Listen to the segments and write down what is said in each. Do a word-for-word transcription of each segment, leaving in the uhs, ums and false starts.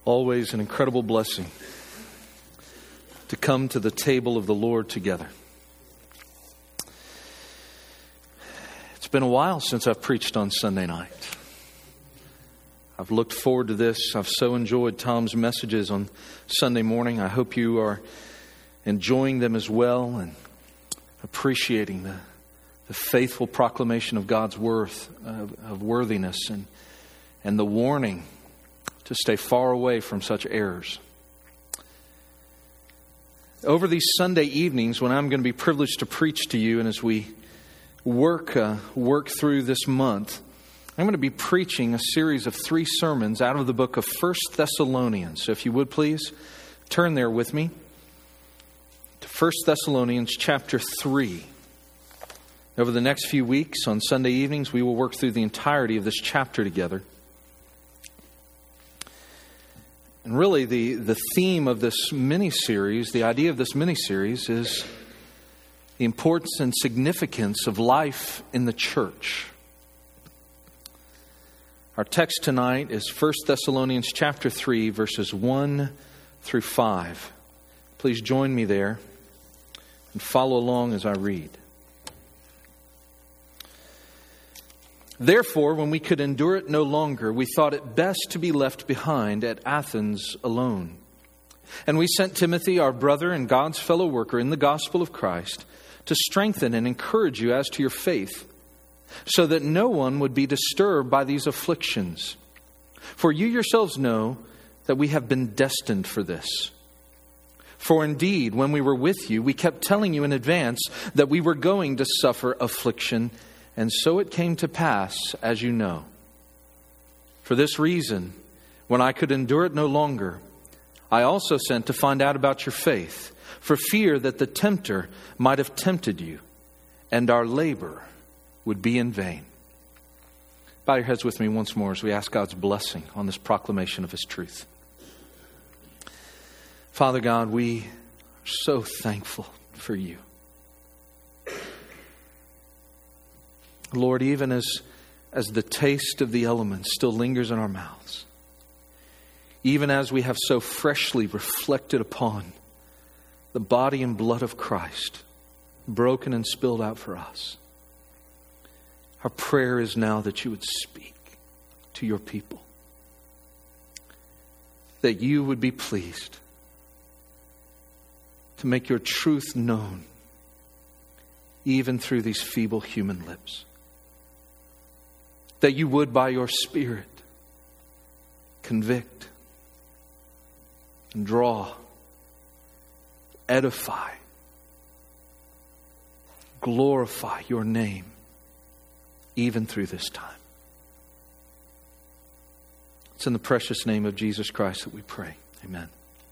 Always an incredible blessing to come to the table of the Lord together. It's been a while since I've preached on Sunday night. I've looked forward to this. I've so enjoyed Tom's messages on Sunday morning. I hope you are enjoying them as well and appreciating the, the faithful proclamation of God's worth, of, of worthiness, and, and the warning to stay far away from such errors. Over these Sunday evenings, when I'm going to be privileged to preach to you, and as we work uh, work through this month, I'm going to be preaching a series of three sermons out of the book of First Thessalonians. So if you would please turn there with me to First Thessalonians chapter three. Over the next few weeks on Sunday evenings, we will work through the entirety of this chapter together. And really, the, the theme of this mini-series, the idea of this mini-series is the importance and significance of life in the church. Our text tonight is First Thessalonians chapter three, verses one through five. Please join me there and follow along as I read. Therefore, when we could endure it no longer, we thought it best to be left behind at Athens alone. And we sent Timothy, our brother and God's fellow worker in the gospel of Christ, to strengthen and encourage you as to your faith, so that no one would be disturbed by these afflictions. For you yourselves know that we have been destined for this. For indeed, when we were with you, we kept telling you in advance that we were going to suffer affliction, and so it came to pass, as you know. For this reason, when I could endure it no longer, I also sent to find out about your faith, for fear that the tempter might have tempted you, and our labor would be in vain. Bow your heads with me once more as we ask God's blessing on this proclamation of His truth. Father God, we are so thankful for you. Lord, even as, as the taste of the elements still lingers in our mouths, even as we have so freshly reflected upon the body and blood of Christ, broken and spilled out for us, our prayer is now that you would speak to your people, that you would be pleased to make your truth known even through these feeble human lips. That you would, by your Spirit, convict and draw, edify, glorify your name, even through this time. It's in the precious name of Jesus Christ that we pray. Amen.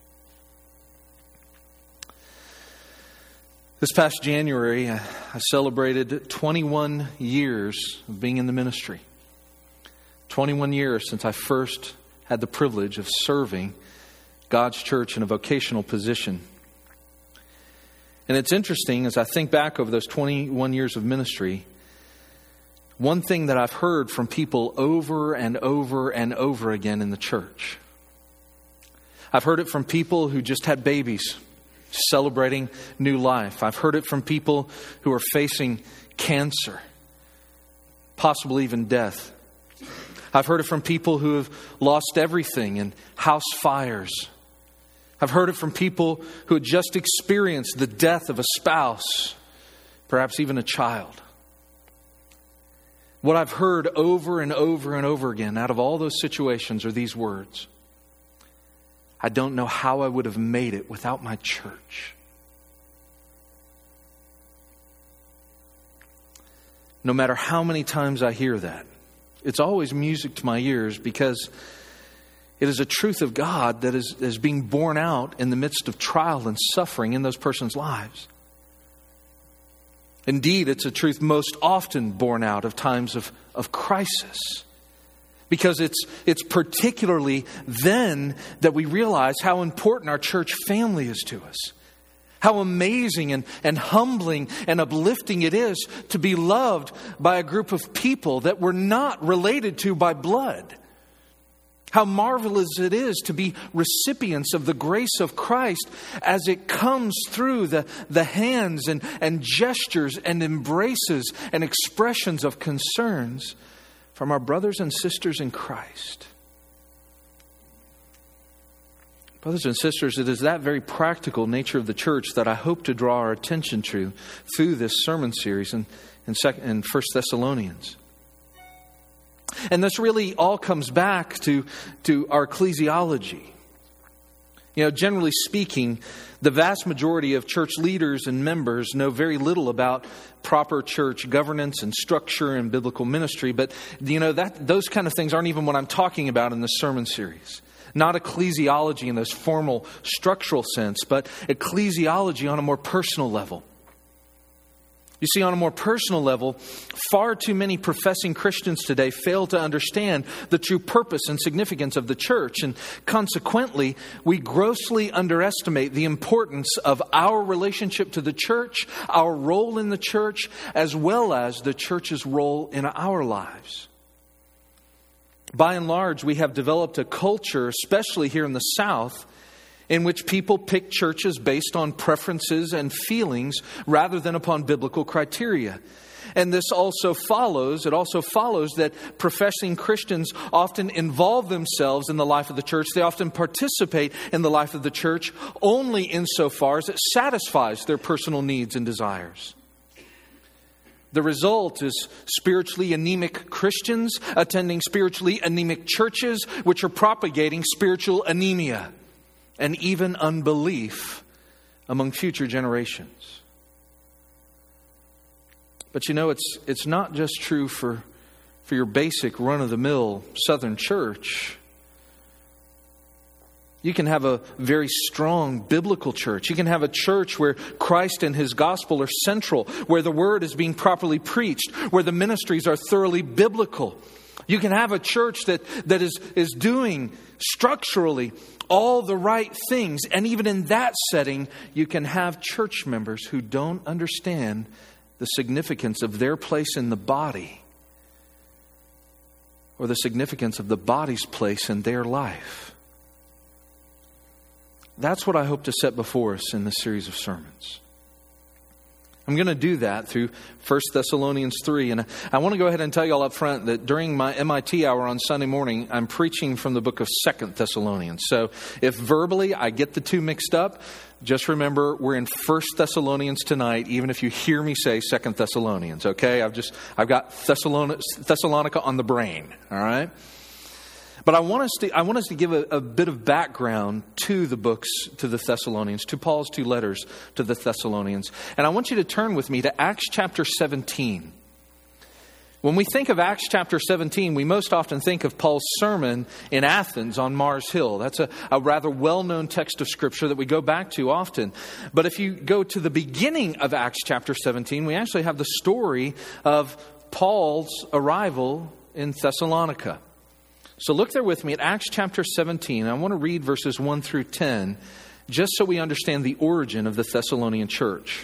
This past January, I celebrated twenty-one years of being in the ministry. twenty-one years since I first had the privilege of serving God's church in a vocational position. And it's interesting, as I think back over those twenty-one years of ministry, one thing that I've heard from people over and over and over again in the church. I've heard it from people who just had babies, celebrating new life. I've heard it from people who are facing cancer, possibly even death. I've heard it from people who have lost everything in house fires. I've heard it from people who had just experienced the death of a spouse, perhaps even a child. What I've heard over and over and over again out of all those situations are these words: I don't know how I would have made it without my church. No matter how many times I hear that, it's always music to my ears, because it is a truth of God that is, is being borne out in the midst of trial and suffering in those persons' lives. Indeed, it's a truth most often borne out of times of, of crisis. Because it's it's particularly then that we realize how important our church family is to us. How amazing and, and humbling and uplifting it is to be loved by a group of people that we're not related to by blood. How marvelous it is to be recipients of the grace of Christ as it comes through the, the hands and, and gestures and embraces and expressions of concerns from our brothers and sisters in Christ. Brothers and sisters, it is that very practical nature of the church that I hope to draw our attention to through this sermon series in, in, second, in First Thessalonians. And this really all comes back to, to our ecclesiology. You know, generally speaking, the vast majority of church leaders and members know very little about proper church governance and structure and biblical ministry. But, you know, that those kind of things aren't even what I'm talking about in this sermon series. Not ecclesiology in this formal structural sense, but ecclesiology on a more personal level. You see, on a more personal level, far too many professing Christians today fail to understand the true purpose and significance of the church. And consequently, we grossly underestimate the importance of our relationship to the church, our role in the church, as well as the church's role in our lives. By and large, we have developed a culture, especially here in the South, in which people pick churches based on preferences and feelings rather than upon biblical criteria. And this also follows, it also follows that professing Christians often involve themselves in the life of the church. They often participate in the life of the church only insofar as it satisfies their personal needs and desires. The result is spiritually anemic Christians attending spiritually anemic churches, which are propagating spiritual anemia and even unbelief among future generations. But you know, it's it's not just true for, for your basic run-of-the-mill Southern church. You can have a very strong biblical church. You can have a church where Christ and His gospel are central, where the word is being properly preached, where the ministries are thoroughly biblical. You can have a church that, that is, is doing structurally all the right things. And even in that setting, you can have church members who don't understand the significance of their place in the body or the significance of the body's place in their life. That's what I hope to set before us in this series of sermons. I'm going to do that through First Thessalonians three. And I want to go ahead and tell you all up front that during my M I T hour on Sunday morning, I'm preaching from the book of Second Thessalonians. So if verbally I get the two mixed up, just remember we're in First Thessalonians tonight, even if you hear me say Second Thessalonians, okay? I've just, I've got Thessalonica, Thessalonica on the brain, all right? But I want us to, I want us to give a, a bit of background to the books, to the Thessalonians, to Paul's two letters to the Thessalonians. And I want you to turn with me to Acts chapter seventeen. When we think of Acts chapter seventeen, we most often think of Paul's sermon in Athens on Mars Hill. That's a, a rather well-known text of Scripture that we go back to often. But if you go to the beginning of Acts chapter seventeen, we actually have the story of Paul's arrival in Thessalonica. So look there with me at Acts chapter seventeen. I want to read verses one through ten, just so we understand the origin of the Thessalonian church.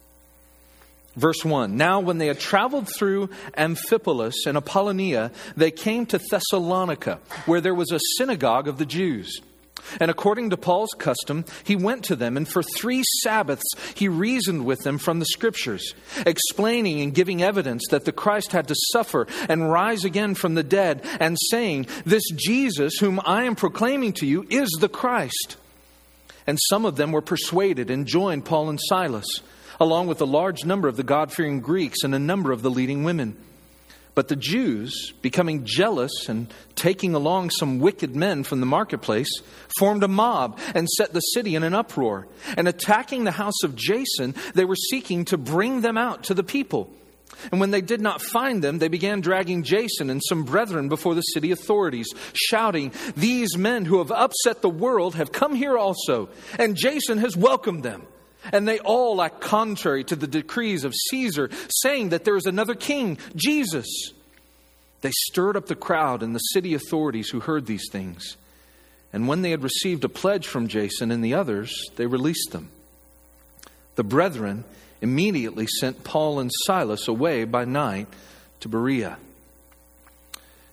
Verse one, now when they had traveled through Amphipolis and Apollonia, they came to Thessalonica, where there was a synagogue of the Jews. And according to Paul's custom, he went to them, and for three Sabbaths he reasoned with them from the Scriptures, explaining and giving evidence that the Christ had to suffer and rise again from the dead, and saying, this Jesus whom I am proclaiming to you is the Christ. And some of them were persuaded and joined Paul and Silas, along with a large number of the God-fearing Greeks and a number of the leading women. But the Jews, becoming jealous and taking along some wicked men from the marketplace, formed a mob and set the city in an uproar. And attacking the house of Jason, they were seeking to bring them out to the people. And when they did not find them, they began dragging Jason and some brethren before the city authorities, shouting, these men who have upset the world have come here also, and Jason has welcomed them. And they all act contrary to the decrees of Caesar, saying that there is another king, Jesus. They stirred up the crowd and the city authorities who heard these things. And when they had received a pledge from Jason and the others, they released them. The brethren immediately sent Paul and Silas away by night to Berea.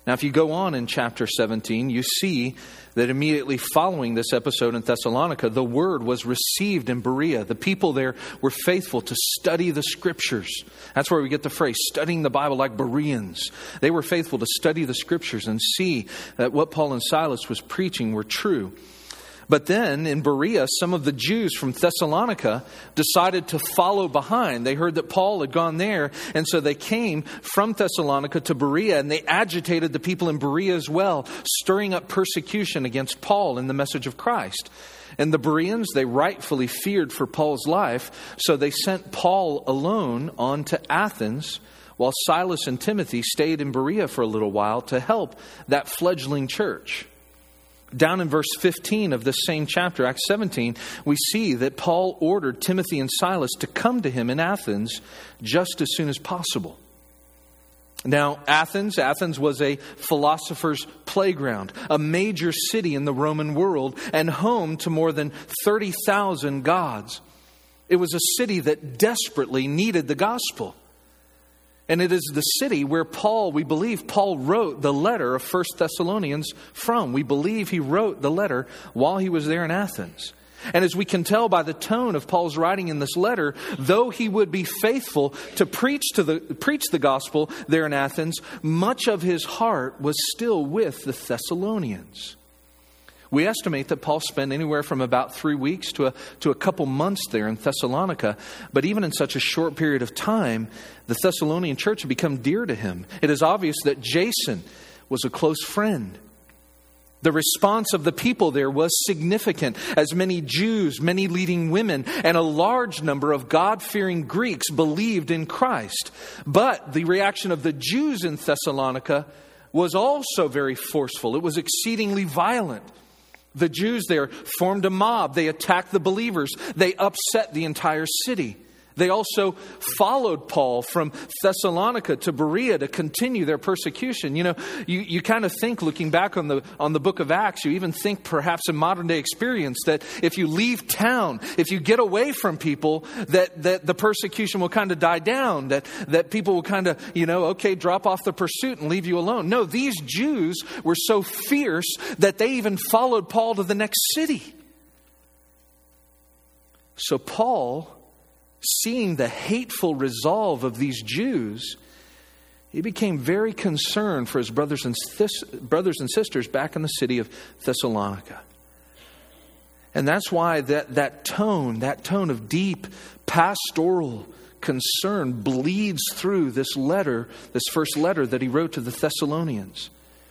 Now, if you go on in chapter seventeen, you see that immediately following this episode in Thessalonica, the word was received in Berea. The people there were faithful to study the Scriptures. That's where we get the phrase, studying the Bible like Bereans. They were faithful to study the Scriptures and see that what Paul and Silas was preaching were true. But then in Berea, some of the Jews from Thessalonica decided to follow behind. They heard that Paul had gone there, and so they came from Thessalonica to Berea, and they agitated the people in Berea as well, stirring up persecution against Paul and the message of Christ. And the Bereans, they rightfully feared for Paul's life, so they sent Paul alone on to Athens, while Silas and Timothy stayed in Berea for a little while to help that fledgling church. Down in verse fifteen of this same chapter, Acts seventeen, we see that Paul ordered Timothy and Silas to come to him in Athens just as soon as possible. Now, Athens, Athens was a philosopher's playground, a major city in the Roman world, and home to more than thirty thousand gods. It was a city that desperately needed the gospel. And it is the city where Paul, we believe Paul wrote the letter of First Thessalonians from. We believe he wrote the letter while he was there in Athens. And as we can tell by the tone of Paul's writing in this letter, though he would be faithful to preach to the preach the gospel there in Athens, much of his heart was still with the Thessalonians. We estimate that Paul spent anywhere from about three weeks to a, to a couple months there in Thessalonica. But even in such a short period of time, the Thessalonian church had become dear to him. It is obvious that Jason was a close friend. The response of the people there was significant, as many Jews, many leading women, and a large number of God-fearing Greeks believed in Christ. But the reaction of the Jews in Thessalonica was also very forceful. It was exceedingly violent. The Jews there formed a mob. They attacked the believers. They upset the entire city. They also followed Paul from Thessalonica to Berea to continue their persecution. You know, you, you kind of think, looking back on the on the book of Acts, you even think perhaps in modern day experience that if you leave town, if you get away from people, that, that the persecution will kind of die down, that, that people will kind of, you know, okay, drop off the pursuit and leave you alone. No, these Jews were so fierce that they even followed Paul to the next city. So Paul, seeing the hateful resolve of these Jews, he became very concerned for his brothers and sis- brothers and sisters back in the city of Thessalonica. And that's why that, that tone, that tone of deep pastoral concern bleeds through this letter, this first letter that he wrote to the Thessalonians.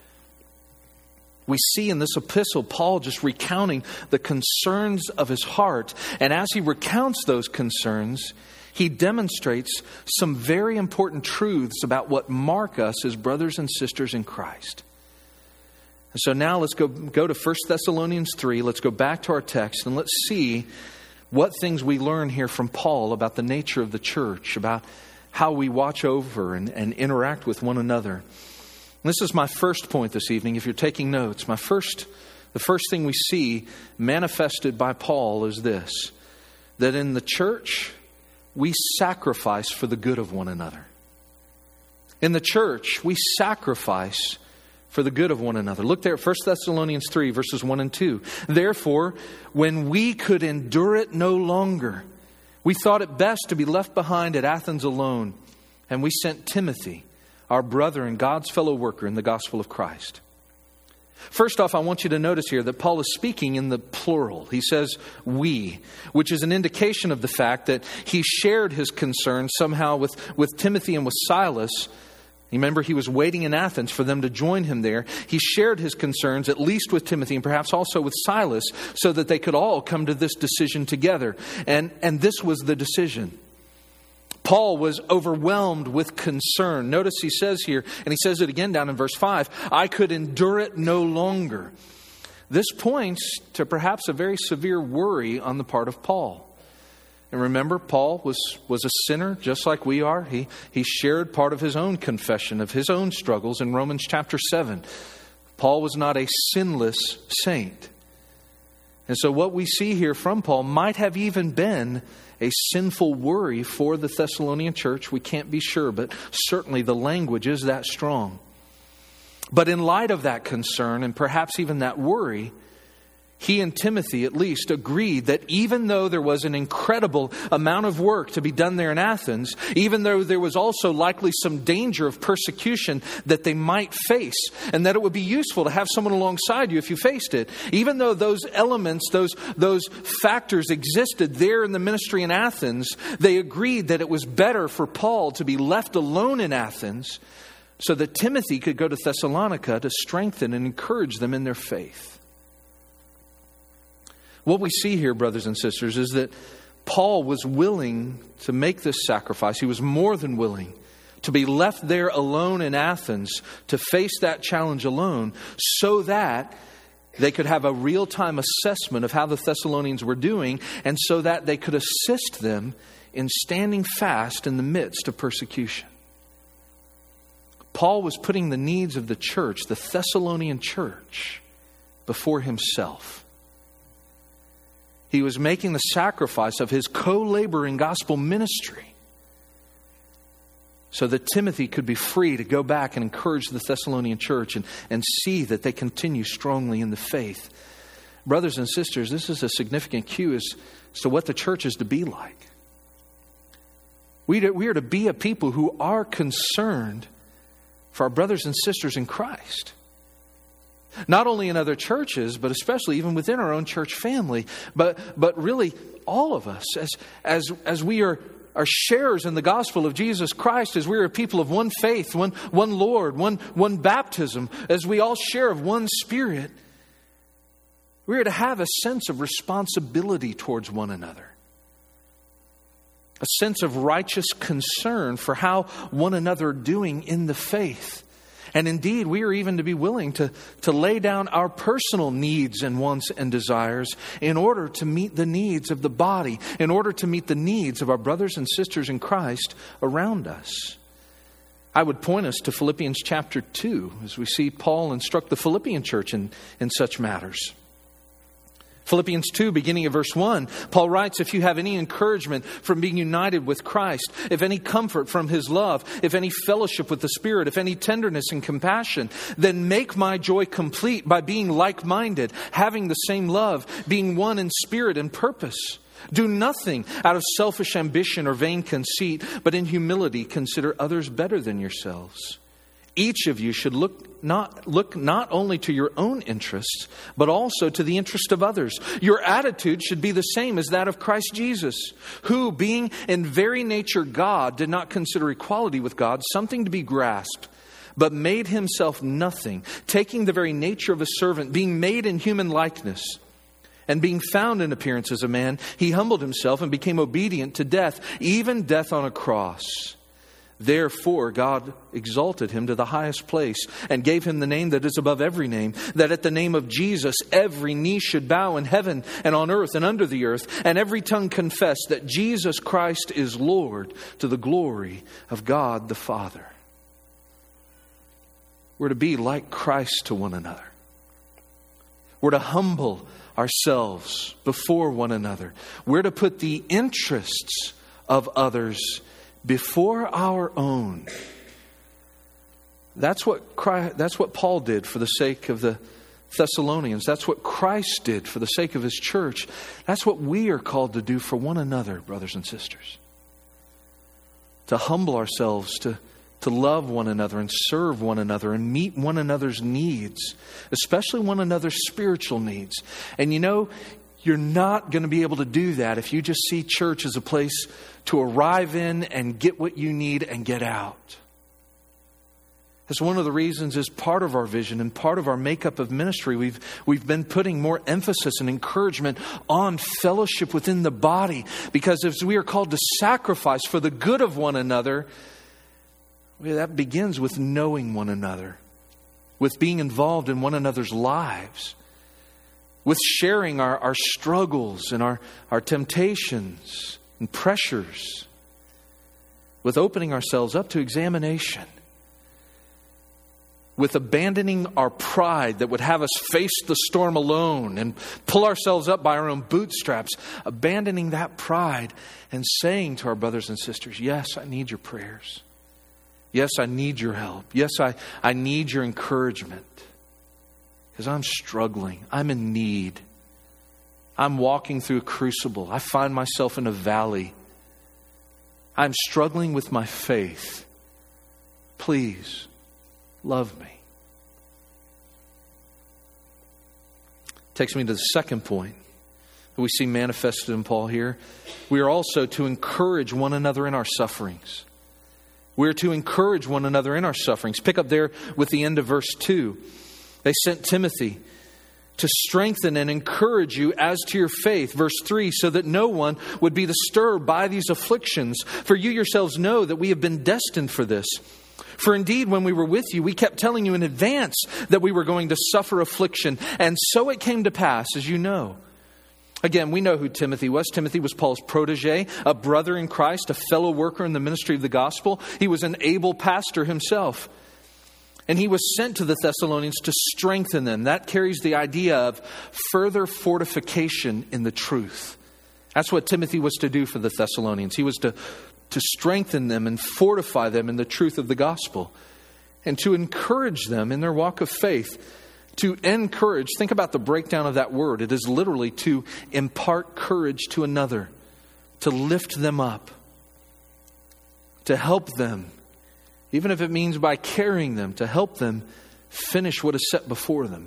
We see in this epistle, Paul just recounting the concerns of his heart. And as he recounts those concerns, he demonstrates some very important truths about what mark us as brothers and sisters in Christ. And so now let's go, go to First Thessalonians three. Let's go back to our text and let's see what things we learn here from Paul about the nature of the church, about how we watch over and, and interact with one another. This is my first point this evening. If you're taking notes, my first, the first thing we see manifested by Paul is this: that in the church, we sacrifice for the good of one another. In the church, we sacrifice for the good of one another. Look there at First Thessalonians three, verses one and two. Therefore, when we could endure it no longer, we thought it best to be left behind at Athens alone, and we sent Timothy, our brother and God's fellow worker in the gospel of Christ. First off, I want you to notice here that Paul is speaking in the plural. He says we, which is an indication of the fact that he shared his concern somehow with, with Timothy and with Silas. Remember, he was waiting in Athens for them to join him there. He shared his concerns, at least with Timothy and perhaps also with Silas, so that they could all come to this decision together. And, and this was the decision. Paul was overwhelmed with concern. Notice he says here, and he says it again down in verse five, I could endure it no longer. This points to perhaps a very severe worry on the part of Paul. And remember, Paul was, was a sinner just like we are. He, he shared part of his own confession of his own struggles in Romans chapter seven. Paul was not a sinless saint. And so what we see here from Paul might have even been a sinful worry for the Thessalonian church. We can't be sure, but certainly the language is that strong. But in light of that concern and perhaps even that worry, he and Timothy at least agreed that even though there was an incredible amount of work to be done there in Athens, even though there was also likely some danger of persecution that they might face, and that it would be useful to have someone alongside you if you faced it, even though those elements, those, those factors existed there in the ministry in Athens, they agreed that it was better for Paul to be left alone in Athens so that Timothy could go to Thessalonica to strengthen and encourage them in their faith. What we see here, brothers and sisters, is that Paul was willing to make this sacrifice. He was more than willing to be left there alone in Athens to face that challenge alone so that they could have a real-time assessment of how the Thessalonians were doing and so that they could assist them in standing fast in the midst of persecution. Paul was putting the needs of the church, the Thessalonian church, before himself. He was making the sacrifice of his co-laboring gospel ministry so that Timothy could be free to go back and encourage the Thessalonian church and, and see that they continue strongly in the faith. Brothers and sisters, this is a significant cue as, as to what the church is to be like. We, to, we are to be a people who are concerned for our brothers and sisters in Christ. Not only in other churches, but especially even within our own church family. But but really, all of us, as as as we are, are sharers in the gospel of Jesus Christ, as we are a people of one faith, one one Lord, one one baptism, as we all share of one Spirit, we are to have a sense of responsibility towards one another. A sense of righteous concern for how one another are doing in the faith. And indeed, we are even to be willing to, to lay down our personal needs and wants and desires in order to meet the needs of the body, in order to meet the needs of our brothers and sisters in Christ around us. I would point us to Philippians chapter two as we see Paul instruct the Philippian church in, in such matters. Philippians two, beginning of verse one, Paul writes, if you have any encouragement from being united with Christ, if any comfort from His love, if any fellowship with the Spirit, if any tenderness and compassion, then make my joy complete by being like-minded, having the same love, being one in spirit and purpose. Do nothing out of selfish ambition or vain conceit, but in humility consider others better than yourselves. Each of you should look not look not only to your own interests, but also to the interest of others. Your attitude should be the same as that of Christ Jesus, who, being in very nature God, did not consider equality with God something to be grasped, but made Himself nothing, taking the very nature of a servant, being made in human likeness. And being found in appearance as a man, He humbled Himself and became obedient to death, even death on a cross. Therefore, God exalted Him to the highest place and gave Him the name that is above every name, that at the name of Jesus every knee should bow in heaven and on earth and under the earth, and every tongue confess that Jesus Christ is Lord, to the glory of God the Father. We're to be like Christ to one another. We're to humble ourselves before one another. We're to put the interests of others before our own. That's what Christ, that's what Paul did for the sake of the Thessalonians. That's what Christ did for the sake of His church. That's what we are called to do for one another, brothers and sisters. To humble ourselves, to, to love one another and serve one another and meet one another's needs, especially one another's spiritual needs. And you know, you're not going to be able to do that if you just see church as a place to arrive in and get what you need and get out. That's one of the reasons, as part of our vision and part of our makeup of ministry, we've we've been putting more emphasis and encouragement on fellowship within the body. Because as we are called to sacrifice for the good of one another, well, that begins with knowing one another, with being involved in one another's lives, with sharing our, our struggles and our, our temptations and pressures, with opening ourselves up to examination, with abandoning our pride that would have us face the storm alone and pull ourselves up by our own bootstraps, abandoning that pride and saying to our brothers and sisters, yes, I need your prayers. Yes, I need your help. Yes, I, I need your encouragement. Because I'm struggling. I'm in need. I'm walking through a crucible. I find myself in a valley. I'm struggling with my faith. Please, love me. Takes me to the second point that we see manifested in Paul here. We are also to encourage one another in our sufferings. We are to encourage one another in our sufferings. Pick up there with the end of verse two. They sent Timothy to strengthen and encourage you as to your faith. Verse three, so that no one would be disturbed by these afflictions. For you yourselves know that we have been destined for this. For indeed, when we were with you, we kept telling you in advance that we were going to suffer affliction. And so it came to pass, as you know. Again, we know who Timothy was. Timothy was Paul's protege, a brother in Christ, a fellow worker in the ministry of the gospel. He was an able pastor himself. And he was sent to the Thessalonians to strengthen them. That carries the idea of further fortification in the truth. That's what Timothy was to do for the Thessalonians. He was to, to strengthen them and fortify them in the truth of the gospel. And to encourage them in their walk of faith. To encourage, think about the breakdown of that word. It is literally to impart courage to another. To lift them up. To help them. Even if it means by carrying them, to help them finish what is set before them.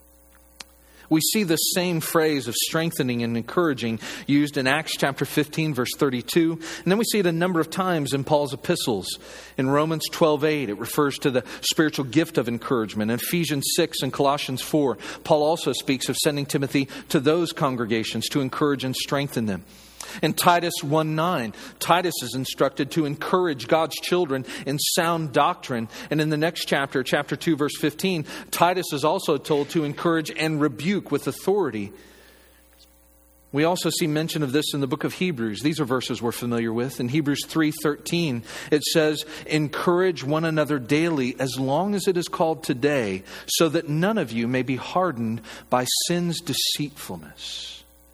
We see the same phrase of strengthening and encouraging used in Acts chapter fifteen, verse thirty-two. And then we see it a number of times in Paul's epistles. In Romans twelve eight, it refers to the spiritual gift of encouragement. In Ephesians six and Colossians four, Paul also speaks of sending Timothy to those congregations to encourage and strengthen them. In Titus one nine, Titus is instructed to encourage God's children in sound doctrine. And in the next chapter, chapter two, verse fifteen, Titus is also told to encourage and rebuke with authority. We also see mention of this in the book of Hebrews. These are verses we're familiar with. In Hebrews three thirteen, it says, encourage one another daily as long as it is called today, so that none of you may be hardened by sin's deceitfulness.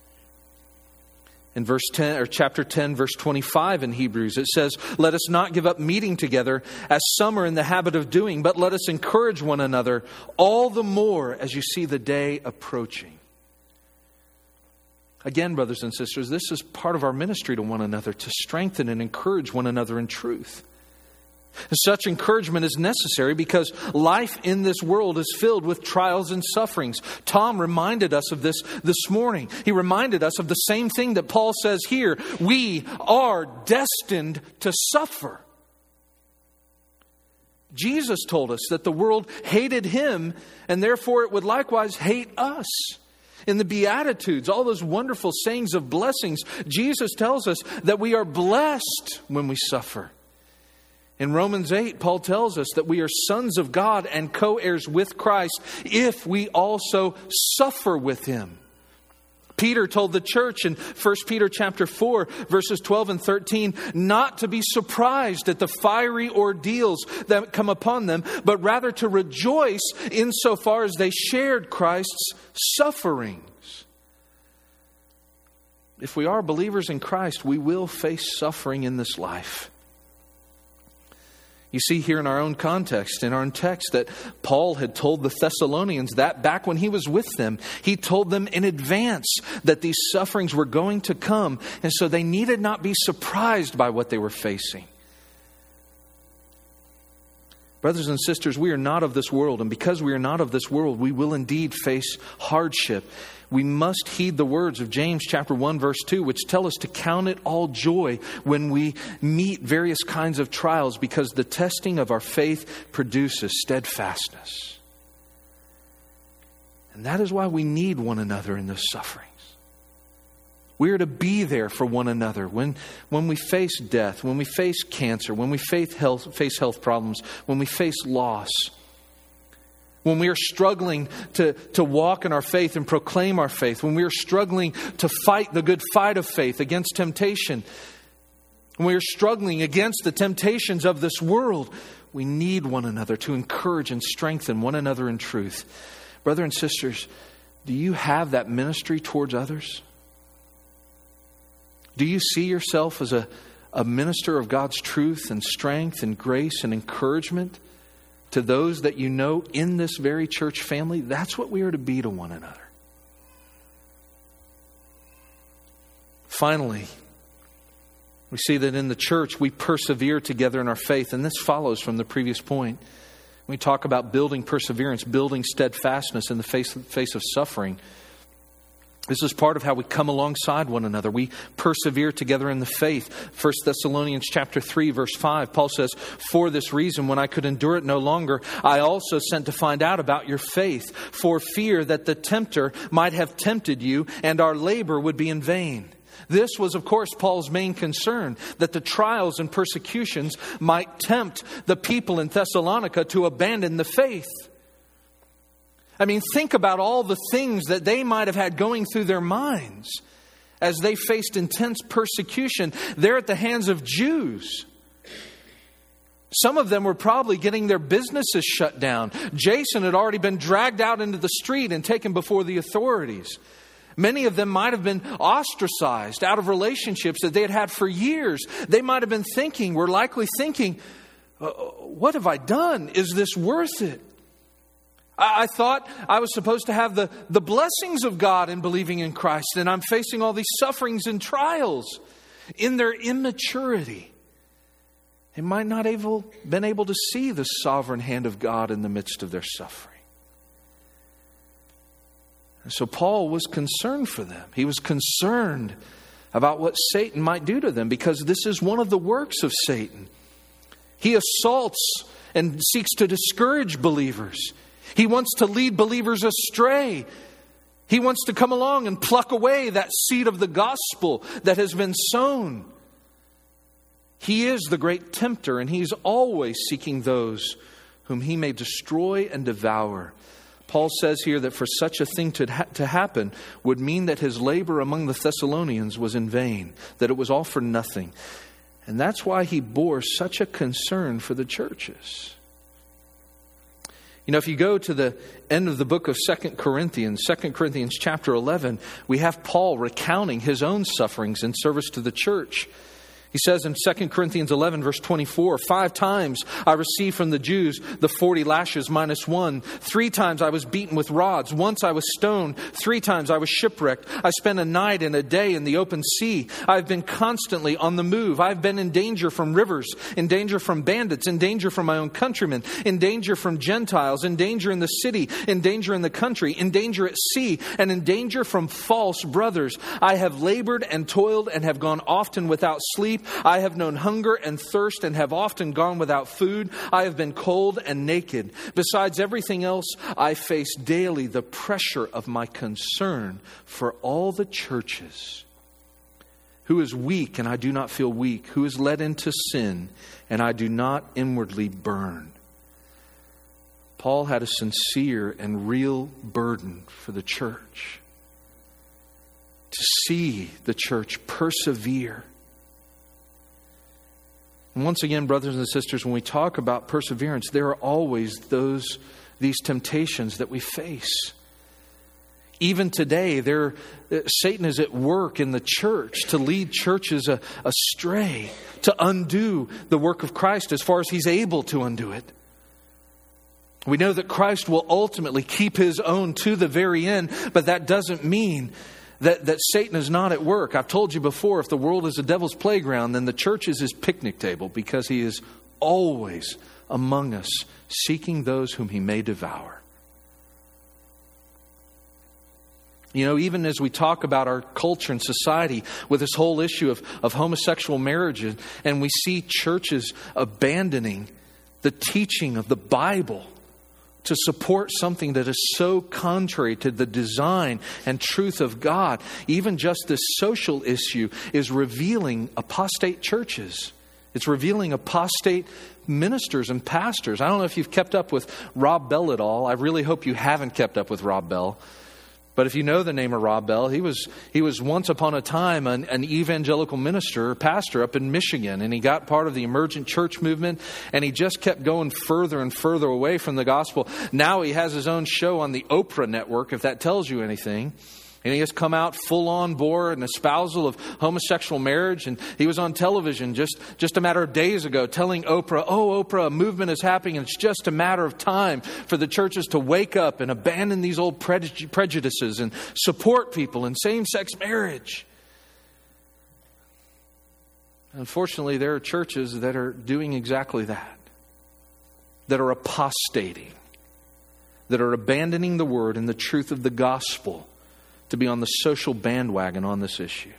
In verse ten or chapter ten, verse twenty-five in Hebrews, it says, let us not give up meeting together as some are in the habit of doing, but let us encourage one another all the more as you see the day approaching. Again, brothers and sisters, this is part of our ministry to one another, to strengthen and encourage one another in truth. Such encouragement is necessary because life in this world is filled with trials and sufferings. Tom reminded us of this this morning. He reminded us of the same thing that Paul says here. We are destined to suffer. Jesus told us that the world hated him and therefore it would likewise hate us. In the Beatitudes, all those wonderful sayings of blessings, Jesus tells us that we are blessed when we suffer. In Romans eight, Paul tells us that we are sons of God and co-heirs with Christ if we also suffer with him. Peter told the church in First Peter chapter four, verses twelve and thirteen, not to be surprised at the fiery ordeals that come upon them, but rather to rejoice insofar as they shared Christ's sufferings. If we are believers in Christ, we will face suffering in this life. You see here in our own context, in our own text, that Paul had told the Thessalonians that back when he was with them. He told them in advance that these sufferings were going to come, and so they needed not be surprised by what they were facing. Brothers and sisters, we are not of this world, and because we are not of this world, we will indeed face hardship. We must heed the words of James chapter one, verse two, which tell us to count it all joy when we meet various kinds of trials, because the testing of our faith produces steadfastness. And that is why we need one another in those sufferings. We are to be there for one another when, when we face death, when we face cancer, when we face health, face health problems, when we face loss. When we are struggling to, to walk in our faith and proclaim our faith. When we are struggling to fight the good fight of faith against temptation. When we are struggling against the temptations of this world. We need one another to encourage and strengthen one another in truth. Brother and sisters, do you have that ministry towards others? Do you see yourself as a, a minister of God's truth and strength and grace and encouragement to those that you know in this very church family, that's what we are to be to one another. Finally, we see that in the church we persevere together in our faith, and this follows from the previous point. We talk about building perseverance, building steadfastness in the face, face of suffering. This is part of how we come alongside one another. We persevere together in the faith. First Thessalonians chapter three, verse five, Paul says, "For this reason, when I could endure it no longer, I also sent to find out about your faith, for fear that the tempter might have tempted you, and our labor would be in vain." This was, of course, Paul's main concern, that the trials and persecutions might tempt the people in Thessalonica to abandon the faith. I mean, think about all the things that they might have had going through their minds as they faced intense persecution there at the hands of Jews. Some of them were probably getting their businesses shut down. Jason had already been dragged out into the street and taken before the authorities. Many of them might have been ostracized out of relationships that they had had for years. They might have been thinking, were likely thinking, what have I done? Is this worth it? I thought I was supposed to have the, the blessings of God in believing in Christ, and I'm facing all these sufferings and trials. In their immaturity, they might not have able, been able to see the sovereign hand of God in the midst of their suffering. And so Paul was concerned for them. He was concerned about what Satan might do to them, because this is one of the works of Satan. He assaults and seeks to discourage believers. He wants to lead believers astray. He wants to come along and pluck away that seed of the gospel that has been sown. He is the great tempter, and he's always seeking those whom he may destroy and devour. Paul says here that for such a thing to, ha- to happen would mean that his labor among the Thessalonians was in vain, that it was all for nothing. And that's why he bore such a concern for the churches. You know, if you go to the end of the book of Second Corinthians, Second Corinthians chapter eleven, we have Paul recounting his own sufferings in service to the church. He says in Second Corinthians eleven, verse twenty-four, "Five times I received from the Jews the forty lashes minus one. Three times I was beaten with rods. Once I was stoned. Three times I was shipwrecked. I spent a night and a day in the open sea. I've been constantly on the move. I've been in danger from rivers, in danger from bandits, in danger from my own countrymen, in danger from Gentiles, in danger in the city, in danger in the country, in danger at sea, and in danger from false brothers. I have labored and toiled and have gone often without sleep. I have known hunger and thirst and have often gone without food. I have been cold and naked. Besides everything else, I face daily the pressure of my concern for all the churches. Who is weak and I do not feel weak? Who is led into sin and I do not inwardly burn?" Paul had a sincere and real burden for the church. To see the church persevere. And once again, brothers and sisters, when we talk about perseverance, there are always those these temptations that we face. Even today, there Satan is at work in the church to lead churches astray, to undo the work of Christ as far as he's able to undo it. We know that Christ will ultimately keep his own to the very end, but that doesn't mean That, that Satan is not at work. I've told you before, if the world is a devil's playground, then the church is his picnic table, because he is always among us, seeking those whom he may devour. You know, even as we talk about our culture and society with this whole issue of, of homosexual marriage, and we see churches abandoning the teaching of the Bible to support something that is so contrary to the design and truth of God. Even just this social issue is revealing apostate churches. It's revealing apostate ministers and pastors. I don't know if you've kept up with Rob Bell at all. I really hope you haven't kept up with Rob Bell. But if you know the name of Rob Bell, he was he was once upon a time an, an evangelical minister, pastor up in Michigan, and he got part of the emergent church movement, and he just kept going further and further away from the gospel. Now he has his own show on the Oprah network, if that tells you anything. And he has come out full on bore an espousal of homosexual marriage. And he was on television just, just a matter of days ago telling Oprah, oh, Oprah, a movement is happening. And it's just a matter of time for the churches to wake up and abandon these old prejudices and support people in same-sex marriage. Unfortunately, there are churches that are doing exactly that. That are apostating. That are abandoning the word and the truth of the gospel to be on the social bandwagon on this issue.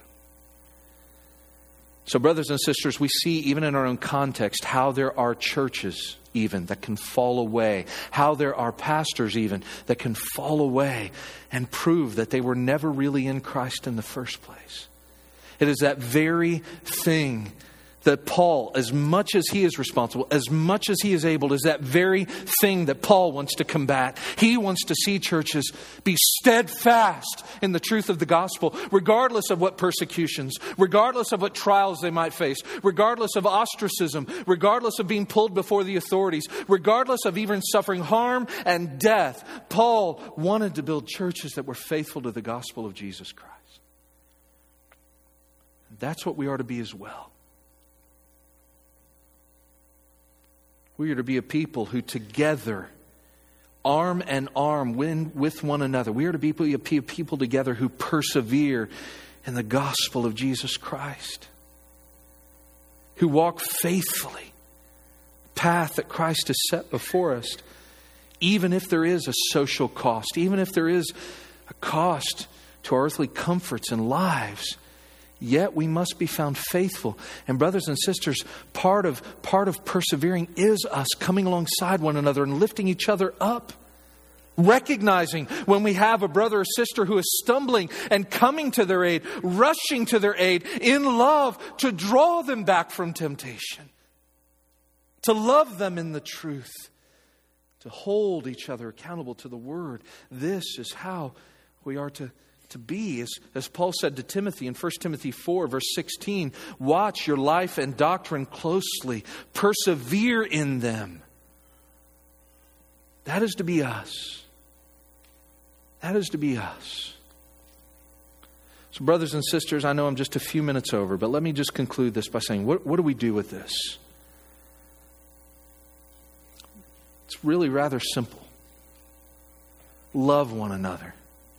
So brothers and sisters, we see even in our own context how there are churches even that can fall away. How there are pastors even that can fall away and prove that they were never really in Christ in the first place. It is that very thing that Paul, as much as he is responsible, as much as he is able, is that very thing that Paul wants to combat. He wants to see churches be steadfast in the truth of the gospel, regardless of what persecutions, regardless of what trials they might face, regardless of ostracism, regardless of being pulled before the authorities, regardless of even suffering harm and death. Paul wanted to build churches that were faithful to the gospel of Jesus Christ. That's what we are to be as well. We are to be a people who together, arm in arm, win with one another. We are to be a people together who persevere in the gospel of Jesus Christ. Who walk faithfully the path that Christ has set before us. Even if there is a social cost, even if there is a cost to our earthly comforts and lives, yet we must be found faithful. And brothers and sisters, part of part of persevering is us coming alongside one another and lifting each other up. Recognizing when we have a brother or sister who is stumbling and coming to their aid, rushing to their aid in love to draw them back from temptation. To love them in the truth. To hold each other accountable to the word. This is how we are to To be, as, as Paul said to Timothy in First Timothy four, verse sixteen, watch your life and doctrine closely. Persevere in them. That is to be us. That is to be us. So brothers and sisters, I know I'm just a few minutes over, but let me just conclude this by saying, what, what do we do with this? It's really rather simple. Love one another.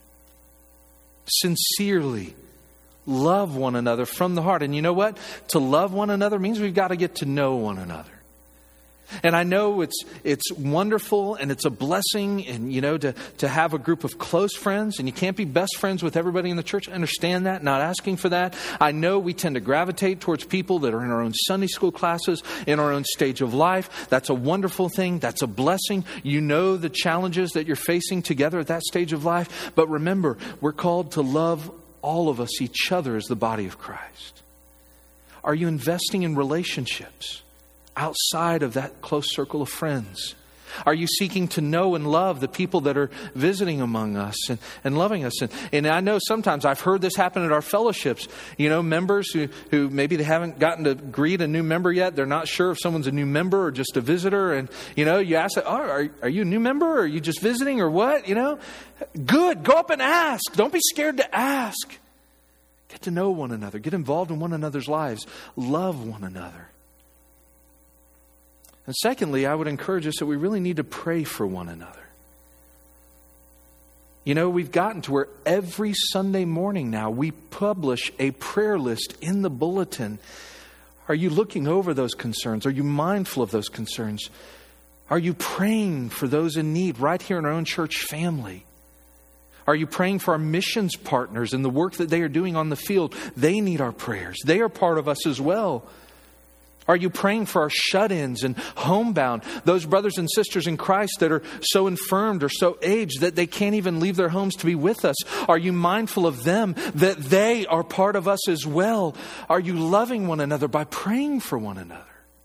Sincerely love one another from the heart. And you know what? To love one another means we've got to get to know one another. And I know it's it's wonderful and it's a blessing, and you know, to, to have a group of close friends, and you can't be best friends with everybody in the church. I understand that, not asking for that. I know we tend to gravitate towards people that are in our own Sunday school classes, in our own stage of life. That's a wonderful thing. That's a blessing. You know the challenges that you're facing together at that stage of life. But remember, we're called to love all of us, each other, as the body of Christ. Are you investing in relationships outside of that close circle of friends? Are you seeking to know and love the people that are visiting among us and, and loving us? And, and I know sometimes I've heard this happen at our fellowships. You know, members who, who maybe they haven't gotten to greet a new member yet. They're not sure if someone's a new member or just a visitor. And, you know, you ask, oh, are, are you a new member? Or are you just visiting or what? You know, good. Go up and ask. Don't be scared to ask. Get to know one another. Get involved in one another's lives. Love one another. And secondly, I would encourage us that we really need to pray for one another. You know, we've gotten to where every Sunday morning now we publish a prayer list in the bulletin. Are you looking over those concerns? Are you mindful of those concerns? Are you praying for those in need right here in our own church family? Are you praying for our missions partners and the work that they are doing on the field? They need our prayers. They are part of us as well. Are you praying for our shut-ins and homebound, those brothers and sisters in Christ that are so infirmed or so aged that they can't even leave their homes to be with us? Are you mindful of them, that they are part of us as well? Are you loving one another by praying for one another?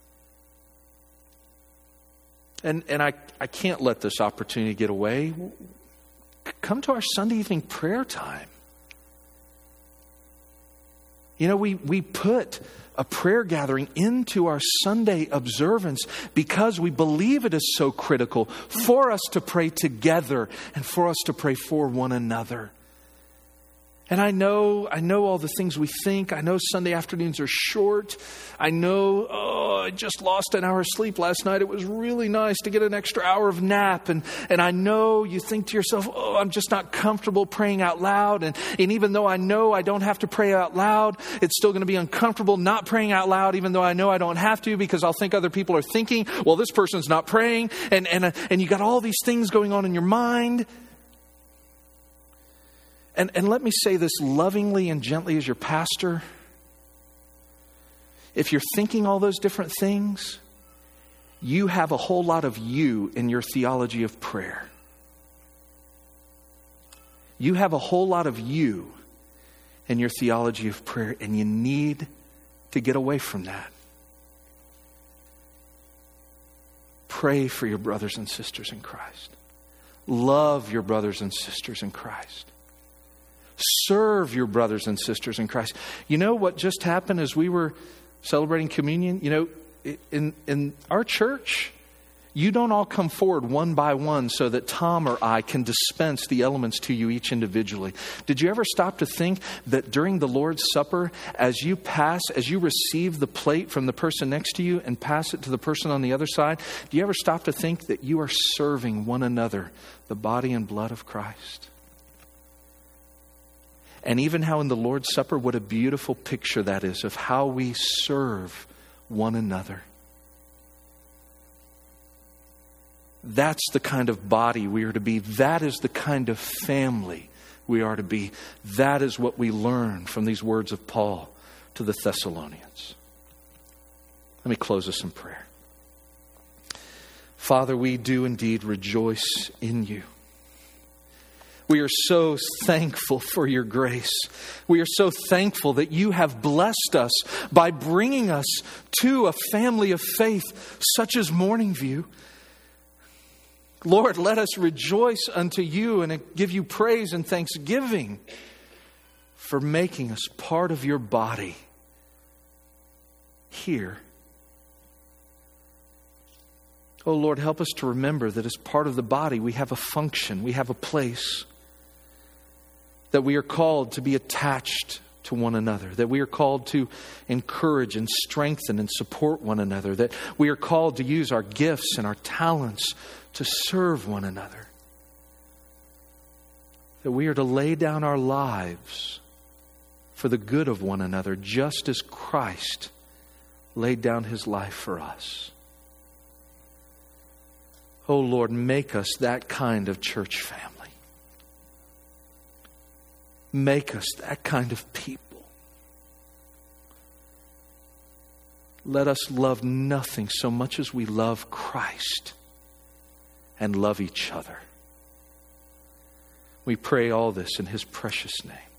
And and I, I can't let this opportunity get away. Come to our Sunday evening prayer time. You know, we, we put a prayer gathering into our Sunday observance because we believe it is so critical for us to pray together and for us to pray for one another. And I know, I know all the things we think. I know Sunday afternoons are short. I know, oh, I just lost an hour of sleep last night. It was really nice to get an extra hour of nap. And, and I know you think to yourself, oh, I'm just not comfortable praying out loud. And, and even though I know I don't have to pray out loud, it's still going to be uncomfortable not praying out loud, even though I know I don't have to, because I'll think other people are thinking, well, this person's not praying. And, and, uh, and you got all these things going on in your mind. And, and let me say this lovingly and gently as your pastor. If you're thinking all those different things, you have a whole lot of you in your theology of prayer. You have a whole lot of you in your theology of prayer, and you need to get away from that. Pray for your brothers and sisters in Christ. Love your brothers and sisters in Christ. Serve your brothers and sisters in Christ. You know what just happened as we were celebrating communion? You know, in, in our church, you don't all come forward one by one so that Tom or I can dispense the elements to you each individually. Did you ever stop to think that during the Lord's Supper, as you pass, as you receive the plate from the person next to you and pass it to the person on the other side, do you ever stop to think that you are serving one another the body and blood of Christ? And even how in the Lord's Supper, what a beautiful picture that is of how we serve one another. That's the kind of body we are to be. That is the kind of family we are to be. That is what we learn from these words of Paul to the Thessalonians. Let me close us in prayer. Father, we do indeed rejoice in you. We are so thankful for your grace. We are so thankful that you have blessed us by bringing us to a family of faith such as Morning View. Lord, let us rejoice unto you and give you praise and thanksgiving for making us part of your body here. Oh Lord, help us to remember that as part of the body, we have a function, we have a place. That we are called to be attached to one another. That we are called to encourage and strengthen and support one another. That we are called to use our gifts and our talents to serve one another. That we are to lay down our lives for the good of one another, just as Christ laid down his life for us. Oh Lord, make us that kind of church family. Make us that kind of people. Let us love nothing so much as we love Christ and love each other. We pray all this in his precious name.